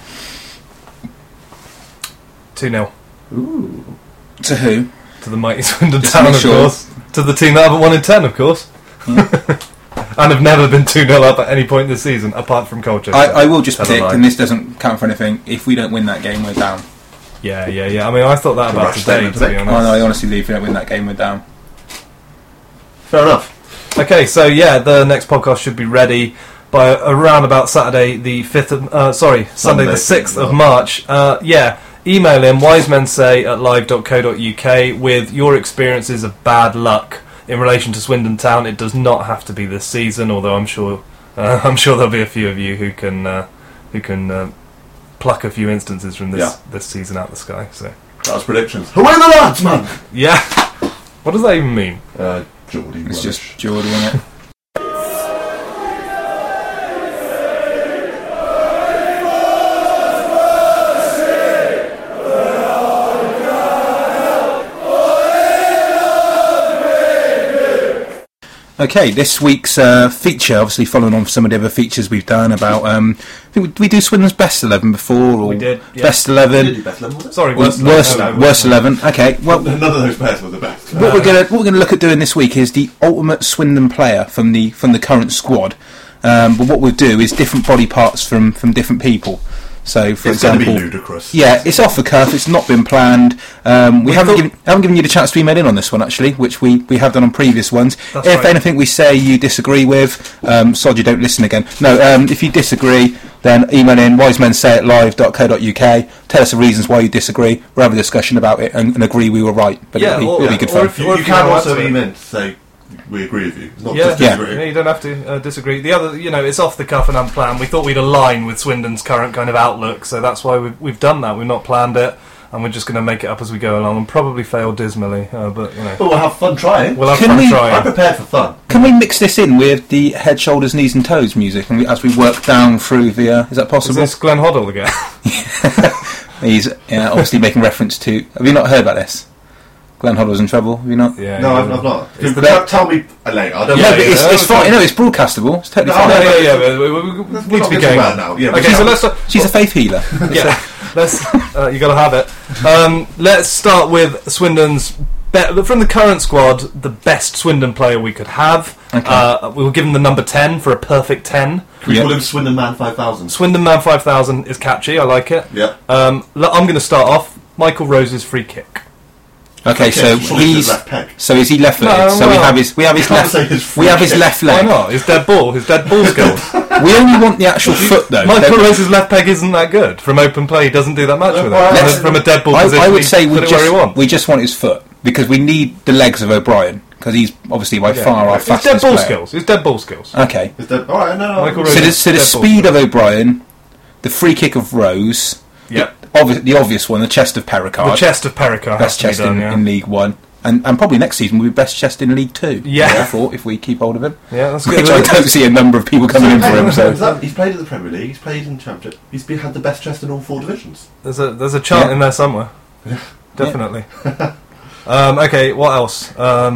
2-0. Ooh. To who? To the mighty Swindon Just Town, make of sure. course. To the team that haven't won in 10, of course. And have never been 2-0 up at any point this season, apart from Colchester. I will just Tell a predict, lie. and this doesn't count for anything, if we don't win that game, we're down. Yeah. I mean, I thought that about Rash today, statement, to be Vic. honest. I honestly believe if we don't win that game, we're down. Fair enough. Okay, so yeah, the next podcast should be ready by around about Saturday the 5th of... Sunday the 6th of March. Email in wisemensay@live.co.uk with your experiences of bad luck in relation to Swindon Town. It does not have to be this season, although I'm sure there'll be a few of you who can pluck a few instances from this season out the sky. So That was predictions. Away the lads, man! yeah, what does that even mean? Geordie. It's rubbish. just Geordie, isn't it? Okay, this week's feature, obviously following on from some of the other features we've done about, I think did we do Swindon's Best 11 before? Or We did, yeah. Best Did 11? you best level, was it? Sorry, Worst worst 11. Okay, well, None of those pairs were the best. what we're gonna look at doing this week is the ultimate Swindon player from the current squad. But what we'll do is different body parts from different people. So, for It's going to example, be ludicrous. yeah, it's off the cuff. It's not been planned. We haven't given you the chance to email in on this one actually, which we have done on previous ones. That's If right. anything we say you disagree with, sod you don't listen again. No, if you disagree, then email in wisemensay@live.co.uk. Tell us the reasons why you disagree. We'll have a discussion about it and agree we were right. But Yeah, it'll be good or fun. if- You or can you also want to- email in to say we agree with you. It's not Yeah, just disagree. you don't have to disagree. The other, it's off the cuff and unplanned. We thought we'd align with Swindon's current kind of outlook, so that's why we've done that. We've not planned it. and we're just going to make it up as we go along, and probably fail dismally. But But we'll have fun trying. we'll have Can fun we- trying. I'm prepared for fun. Can we mix this in with the head, shoulders, knees, and toes music, and as we work down through the? Is that Is possible? this Glenn Hoddle again? He's obviously making reference to. Have you not heard about this? Glenn Hoddle's in trouble. Have you not? Yeah. No, yeah. I've not. It's the Tell me later. I don't No, Yeah, but know. it's fine. No, it's broadcastable. It's totally No, fine. Yeah, but we We're need to not be getting going mad on now. Yeah, okay, so let's. She's a faith healer. Yeah, let's. You got to have it. Let's start with Swindon's. From the current squad, the best Swindon player we could have. Okay. We will give him the number 10 for a perfect 10. Can we Yeah. call him Swindon Man 5000? Swindon Man 5000 is catchy. I like it. Yeah. I'm going to start off. Michael Rose's free kick. Okay, so surely he's. left peg. So is he left-footed? No, So we well, have his Can't say his we have his free left Why leg. not? His dead ball skills. We only want the actual foot though. Michael Rose's left peg isn't that good. From open play, he doesn't do that much with Let's- it. From a dead ball position, I would he say put it where he wants. we just want his foot because we need the legs of O'Brien because he's obviously by far our His dead fastest ball player. skills. His dead ball skills. Okay, Is that all right? No. Michael so Rose- the dead ball speed of O'Brien, the free kick of Rose, Yep. the obvious one, the chest of Pericard, The chest of Pericard. best chest in League One, and probably next season will be best chest in League Two. Yeah. I thought if we keep hold of him, Yeah, that's which good. I don't see a number of people coming in for him. So He's played in the Premier League. He's played in the Championship. Had the best chest in all 4 divisions. There's a chant Yeah. in there somewhere. Definitely. Okay, what else?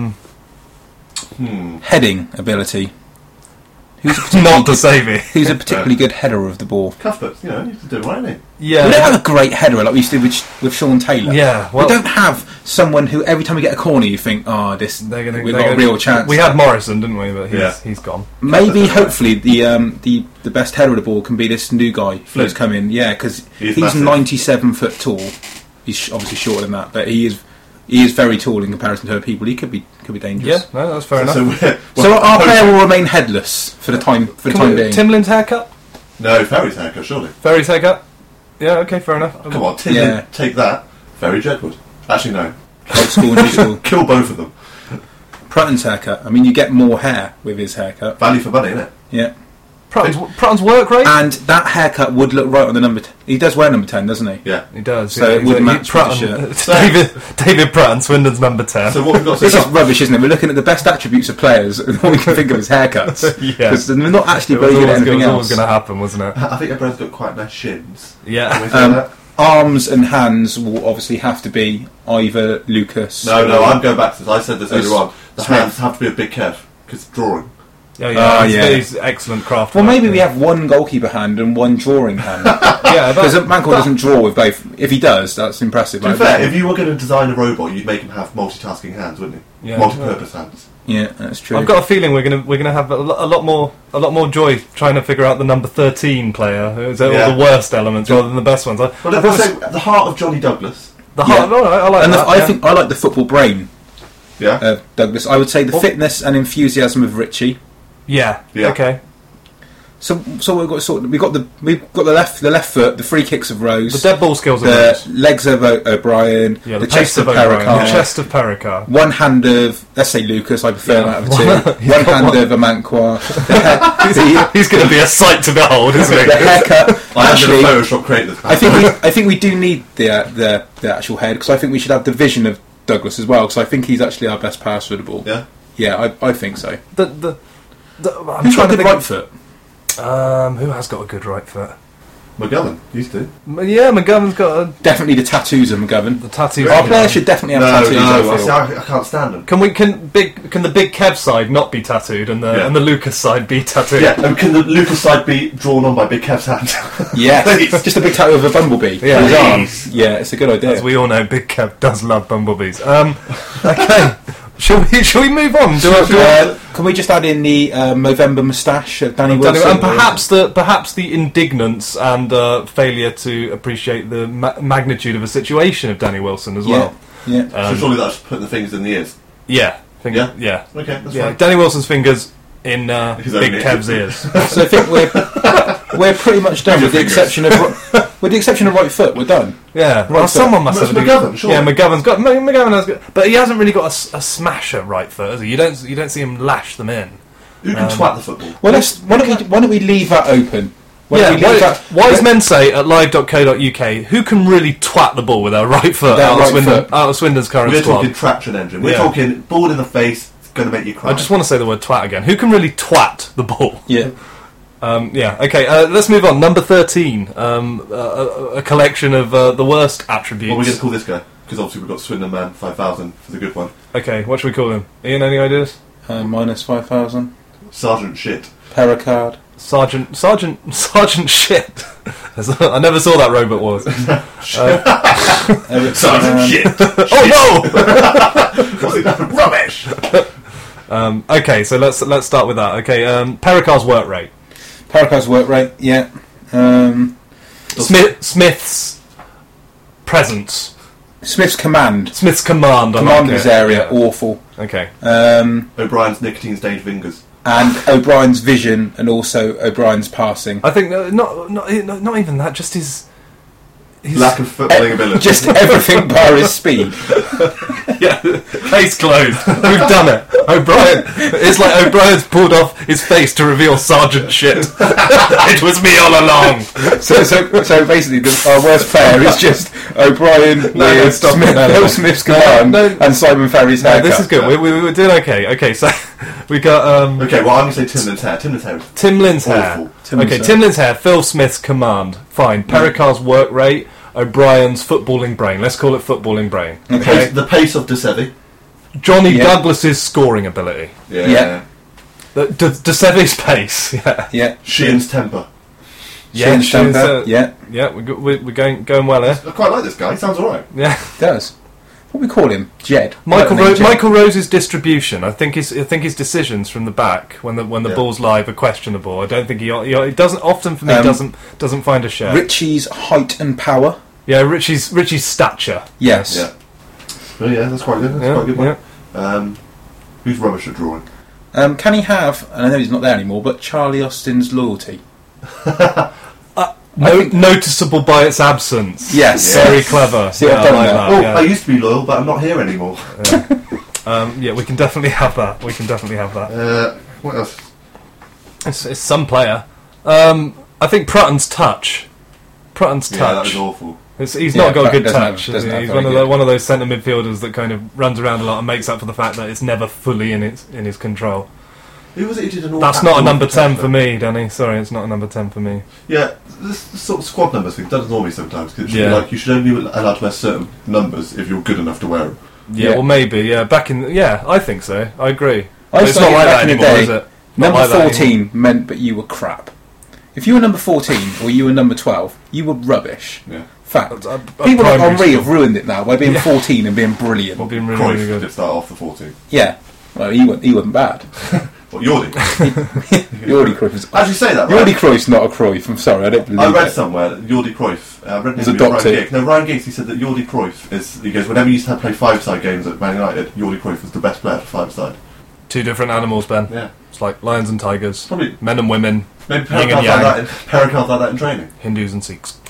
heading ability. Who's a Not particularly to save it. who's a particularly good header of the ball? Cuthbert, he's doing right, isn't he? We don't Yeah. have a great header like we used to with Sean Taylor. Yeah, well- we don't have someone who every time we get a corner you think, we've got a real chance. We had Morrison, didn't we? But Yeah. he's gone. Maybe, hopefully, the best header of the ball can be this new guy who's come in. Yeah, because He's he's massive. 97 foot tall. He's obviously shorter than that, but he is very tall in comparison to other people. He could be Yeah, dangerous. no, that's fair enough. So our player will remain headless for the time being. Tim Lynn's haircut? No, Ferry's haircut, surely. Ferry's haircut? Yeah, okay, fair enough. Come on, Tim, Yeah. take that. Ferry Jedwood. Actually, no. Old school, new school. Kill both of them. Prutton's haircut. I mean, you get more hair with his haircut. Value for money, innit? Yeah. Prutton's work rate? And that haircut would look right on the number. He does wear number 10, doesn't he? Yeah. He does. So it would match with the David Prutton, Swindon's number 10. So what we've got This so is rubbish, isn't it? We're looking at the best attributes of players, and all we can think of is haircuts. Yeah. Because they're not actually It was very good at always, anything always else. going to happen, wasn't it? I think everyone's got quite nice shins. Yeah. Can we say that? Arms and hands will obviously have to be either Lucas. No, I'm going back to this. I said this earlier on. The Smith. hands have to be a big Kev, because drawing. Yeah, yeah. He's excellent craft. Well, maybe we have one goalkeeper hand and one drawing hand. Yeah, Because Mankell doesn't draw with both. If he does, that's impressive. To be fair, if you were going to design a robot, you'd make him have multitasking hands, wouldn't you? Yeah. Multi-purpose hands. yeah, that's true. I've got a feeling we're gonna have a lot more joy trying to figure out the number 13 player. Is that all the worst elements rather than the best ones? Well, let's say the heart of Johnny Douglas. The heart. Yeah. All right, I like and that. I think I like the football brain Yeah. of Douglas. I would say the fitness and enthusiasm of Richie. Yeah. Yeah. Okay. So we've got the left foot, the free kicks of Rose, The dead ball skills of the Rose. legs of O'Brien, Yeah, the pace chest of O'Brien, Pericard, the chest of Pericard. one hand of, let's say Lucas, I prefer that of two. He's One got hand one. of Amankwa. He's going to be a sight to behold, isn't The he? haircut. I am Actually, going to Photoshop create this. I think we do need the actual head because I think we should have the vision of Douglas as well because I think he's actually our best passer of the ball. Yeah. Yeah, I think so. I'm Who's got trying a to good right foot? Who has got a good right foot? McGovern used to. Yeah, McGovern's got Definitely the tattoos of McGovern. the tattoos. Our players should definitely have tattoos. I feel. I can't stand them. Can the big Kev side not be tattooed and the Lucas side be tattooed? Yeah, and can the Lucas side be drawn on by Big Kev's hand? Yeah, Please. just a big tattoo of a bumblebee. Yeah. on his arm. Please. Yeah, it's a good idea. As we all know, Big Kev does love bumblebees. Okay, shall we move on? Can we just add in the Movember moustache of Danny Wilson? And perhaps the indignance and failure to appreciate the magnitude of a situation of Danny Wilson as well. Yeah. So surely that's putting the fingers in the ears. Yeah. Yeah? Yeah. Okay, that's Yeah. fine. Danny Wilson's fingers in His own Big ears. Kev's ears. So I think we're pretty much done with the exception of right foot. We're done. Yeah, Right well, foot. someone must Well, have. it's McGovern, sure. Yeah, McGovern has got, but he hasn't really got a smasher right foot, has he? You don't see him lash them in. Who can twat the football? Well, why don't we leave that open? Wise men say at live.co.uk, who can really twat the ball with their right foot out of Swindon's current We're squad? talking traction engine. We're talking ball in the face. It's going to make you cry. I just want to say the word twat again. Who can really twat the ball? Yeah. Okay, let's move on. Number 13, a collection of the worst attributes. What are we going to call this guy? Because obviously we've got Swindon Man 5000 for the good one. Okay, what should we call him? Ian, any ideas? Minus 5,000. Sergeant Shit. Pericard. Sergeant Shit. I never saw that Robot Wars. Sergeant Shit. Oh no! What's it? Rubbish. Okay, so let's start with that. Okay, Pericard's work rate. Pericard's work rate. Yeah. Smith's presence. Smith's command. Smith's command. Command of his area. Awful. Okay. O'Brien's nicotine stained fingers. And O'Brien's vision, and also O'Brien's passing. I think not even that. Just his lack of footballing ability. Just everything bar his speed. Yeah, case closed. We've done it. O'Brien. It's like O'Brien's pulled off his face to reveal Sergeant Shit. It was me all along. So basically, our worst player is just O'Brien with Will Smith's command and Simon Ferry's haircut. This is good. We're doing okay. Okay, so we got. Okay, well I'm going to say Timlin's hair. Timlin's hair. Timlin's hair. Timlin's hair. Phil Smith's command. Fine. Pericard's work rate. O'Brien's footballing brain. Let's call it footballing brain. Okay. The pace of De Sevi. Johnny Douglas's scoring ability. Yeah. De Sevi's pace. Yeah. Sheehan's temper. Sheehan's temper. Yeah. We're going well here. I quite like this guy. He sounds alright. Yeah. He does. What do we call him? Jed. Michael Rose's distribution. I think his decisions from the back when the ball's live are questionable. I don't think he doesn't often for me doesn't find a share. Richie's height and power. Yeah, Richie's stature. Yes. Yeah. Oh yeah, that's quite good. That's quite a good one. Yeah. Who's rubbish at drawing? Can he have? And I know he's not there anymore, but Charlie Austin's loyalty. Noticeable by its absence. Yes. Very clever. See, I've done that. Well, I used to be loyal, but I'm not here anymore. We can definitely have that. What else? It's some player. I think Prutton's touch. Yeah, that was awful. He's not got a good touch. He's one of those centre midfielders that kind of runs around a lot and makes up for the fact that it's never fully in his control. Who was it who did an all? That's not a number 10 for me, Danny. Sorry, it's not a number 10 for me. Yeah, this sort of squad numbers thing does annoy me sometimes because you should only be allowed to wear certain numbers if you're good enough to wear them. Yeah, well, maybe. Yeah, I think so. I agree. It's not like that anymore, is it? Number 14 meant that you were crap. If you were number 14 or you were number 12, you were rubbish. Yeah. Fact. People like Henri have ruined it now by being 14 and being brilliant. Well, being really, Cruyff really good. did start off the 14. Yeah. Well, he wasn't bad. What, Jordi? Jordi Cruyff is... As you say that, right? Jordi Cruyff's not a Cruyff, I'm sorry, I don't believe I read somewhere that Jordi Cruyff... I read was adopted. Ryan Giggs, he said that Jordi Cruyff is... He goes, whenever he used to play five-side games at Man United, Jordi Cruyff was the best player for five-side. Two different animals, Ben. Yeah. It's like lions and tigers. Probably. Men and women. Maybe Pericard's like that in training. Hindus and Sikhs.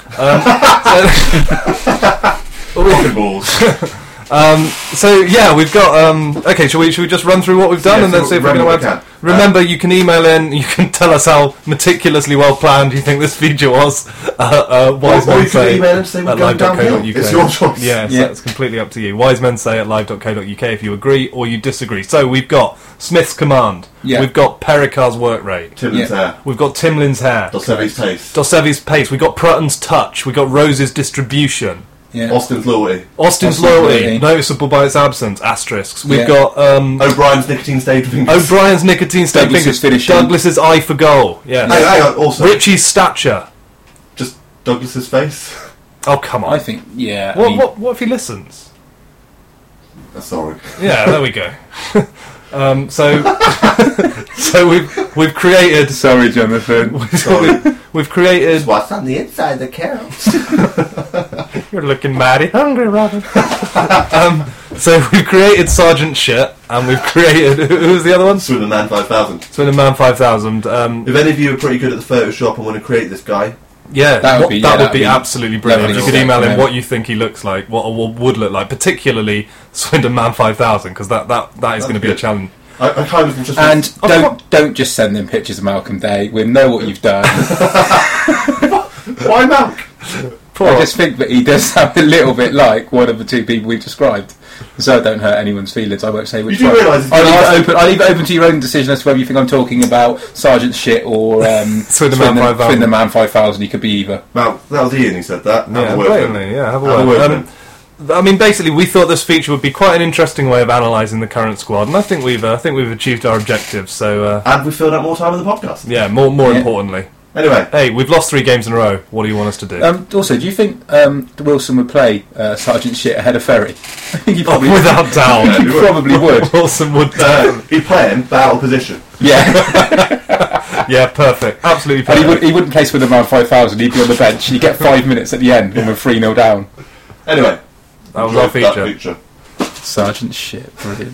Rocking balls. We've got. Okay, shall we just run through what we've done and then see if we're going to add? Remember, you can email in. You can tell us how meticulously well planned you think this feature was. Wise Men Say email and say we're going downhill. It's your choice. So it's completely up to you. Wise Men Say at live.co.uk if you agree or you disagree. So we've got Smith's command. Yeah. We've got Pericard's work rate. Timlin's hair. We've got Timlin's hair. Dosevi's pace. We've got Prutton's touch. We've got Rose's distribution. Yeah. Austin's loyalty. Noticeable by its absence. Asterisks. We've got O'Brien's nicotine stained fingers. Douglas's eye for goal. Yeah. Hang on. Also, Richie's stature. Just Douglas's face. Oh come on. I think What if he listens? Sorry. Yeah. There we go. So we've created. Sorry, Jonathan. We've created. What's on the inside that counts. You're looking mighty hungry, Robin. So we've created Sergeant Shit, and we've created... Who was the other one? Swindon Man 5000. Swindon Man 5000. If any of you are pretty good at the Photoshop and want to create this guy... Yeah, that would be absolutely brilliant. If you could email him what you think he looks like, what would look like, particularly Swindon Man 5000, because that is going to be a challenge. I kind of just... And don't just send them pictures of Malcolm Day. We know what you've done. Why Malk? I just think that he does sound a little bit like one of the two people we've described. So I don't hurt anyone's feelings. I won't say which one. I'll leave it open to your own decision as to whether you think I'm talking about Sergeant Shit or Swin the Man 5000. He could be either. Well, that was Ian who said that. Have a word. I mean, basically, we thought this feature would be quite an interesting way of analysing the current squad, and I think we've achieved our objectives. So, and we filled out more time in the podcast. Yeah, more importantly. Anyway, hey, we've lost 3 games in a row. What do you want us to do? Also, do you think Wilson would play Sergeant Shit ahead of Ferry? I think he probably without doubt, he probably would. Wilson would. He'd play him, but out of position. Yeah, yeah, perfect, absolutely perfect. And he wouldn't play Swin the Man 5000. He'd be on the bench. He'd get 5 minutes at the end when we're 3-0 down. Anyway, that was our feature. Sergeant Shit, brilliant.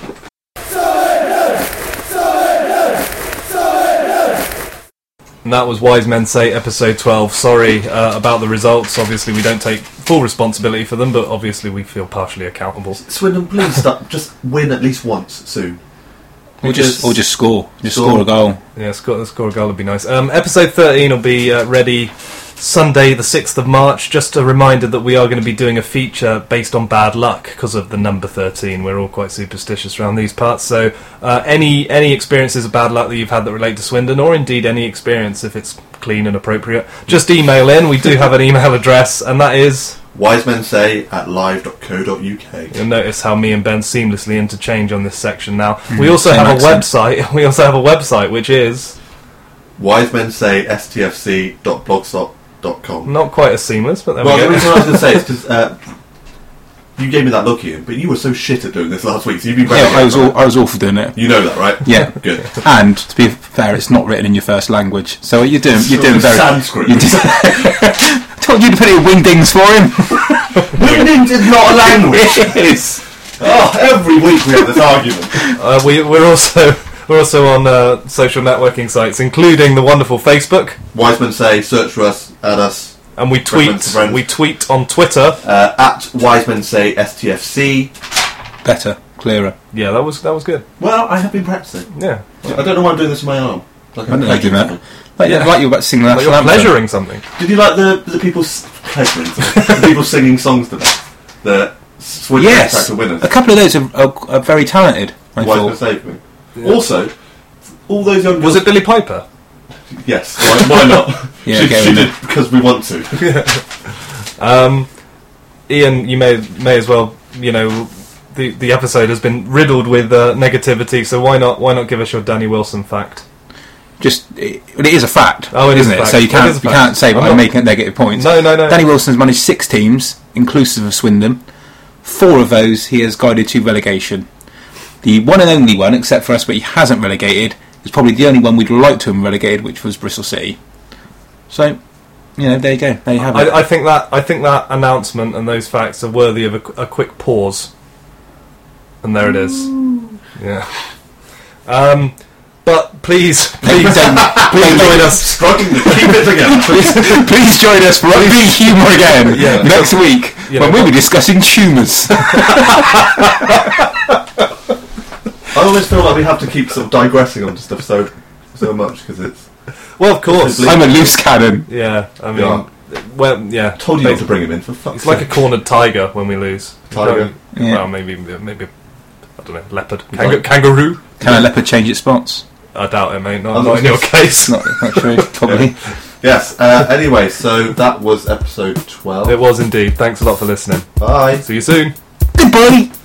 And that was Wise Men Say episode 12. Sorry about the results. Obviously, we don't take full responsibility for them, but obviously we feel partially accountable. Swindon, please just win at least once soon. Or just score. Score a goal. Yeah, score a goal would be nice. Episode 13 will be ready Sunday the 6th of March. Just a reminder that we are going to be doing a feature based on bad luck because of the number 13. We're all quite superstitious around these parts. So any experiences of bad luck that you've had that relate to Swindon, or indeed any experience if it's clean and appropriate, just email in. We do have an email address, and that is wisemensay@live.co.uk. You'll notice how me and Ben seamlessly interchange on this section now. We also have a website. We also have a website which is wisemensay.stfc.blogspot.com. Not quite as seamless, but there we go. The reason I was going to say is because you gave me that look, Ian, but you were so shit at doing this last week, so you've been I was awful doing it. You know that, right? Yeah. Good. And to be fair, it's not written in your first language, so you're doing very Sanskrit. I told you to put it in wingdings for him. Wingdings is not a language. It is. Oh, every week we have this argument. We're also on social networking sites, including the wonderful Facebook. Wise Men Say, search for us, add us. And we tweet on Twitter at Wise Men Say STFC. Better, clearer. Yeah, that was good. Well, I have been practicing. Yeah. I don't know why I'm doing this with my arm. Like I don't like doing that. Like you were about to sing the national anthem. Pleasuring something. Did you like the people pleasuring something? The people singing songs today? The Swindon Tractor winners. A couple of those are very talented. Wise Men Say for me. Yeah. Also, all those young girls... Was it Billy Piper? Yes. Why not? Yeah, she did because we want to. Ian, you may as well. You know, the episode has been riddled with negativity. So why not give us your Danny Wilson fact? It is a fact. Oh, it isn't is a it? fact. So you can't say I'm making negative points. No. Danny Wilson's managed 6 teams, inclusive of Swindon. 4 of those he has guided to relegation. The one and only one, except for us, but he hasn't relegated, is probably the only one we'd like to have relegated, which was Bristol City. So, there you go. There you have it. I think that announcement and those facts are worthy of a quick pause. And there it is. Yeah. But please join us. Struggling to keep it together. Please join us for Rugby Humour again next week when we'll be discussing tumours. I always feel like we have to keep sort of digressing onto stuff so much because it's. Well, of course. I'm a loose cannon. Yeah, I mean, well, yeah. Told you not to bring him in for fuck's sake. It's like a cornered tiger when we lose. Tiger. Yeah. Well, maybe I don't know. Leopard, kangaroo. Can a leopard change its spots? I doubt it, mate. Not in your case. Not true. Probably. Yes. Anyway, so that was episode 12. It was indeed. Thanks a lot for listening. Bye. See you soon. Goodbye.